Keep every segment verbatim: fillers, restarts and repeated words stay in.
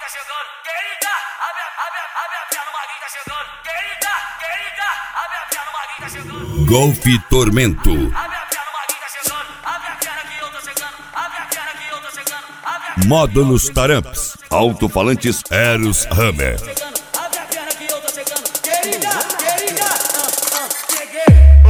tá chegando. Querida, abre, abre, abre a perna, o Maguinho tá chegando. Querida, querida, abre a perna, o Maguinho tá chegando. Golfe Tormento. Abre a perna, o Maguinho tá chegando. Abre a perna que eu tô chegando. Abre a perna que eu tô chegando. Abre a perna. Módulos Taramps. Alto-falantes Eros Hammer. Abre a perna que eu tô chegando. Querida, querida, ah, ah, cheguei.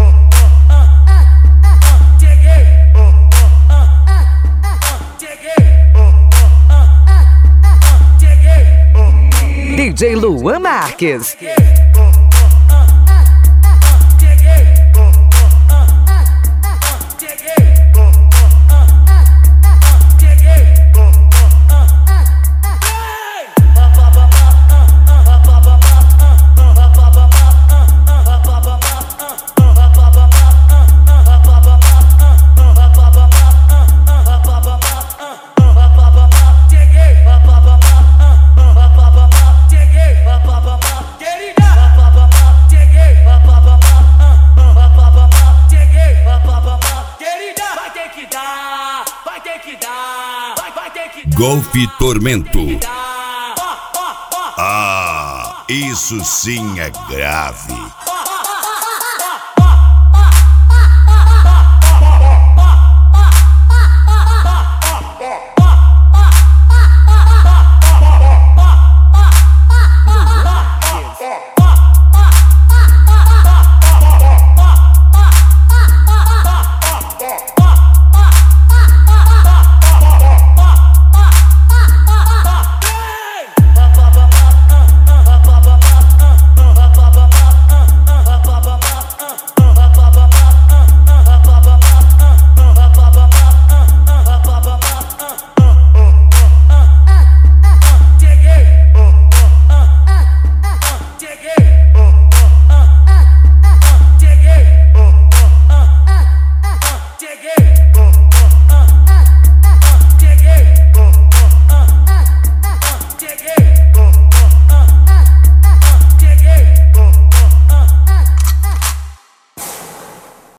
D J Luan Marques. Golfe Tormento. Ah, isso sim é grave.